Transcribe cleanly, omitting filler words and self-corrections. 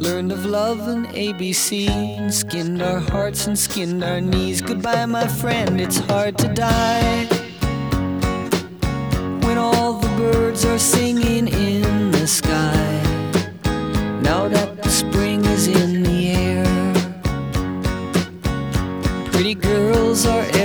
Learned of love and ABC, and skinned our hearts and skinned our knees. Goodbye, my friend, it's hard to die when all the birds are singing in the sky. Now that the spring is in the air, pretty girls are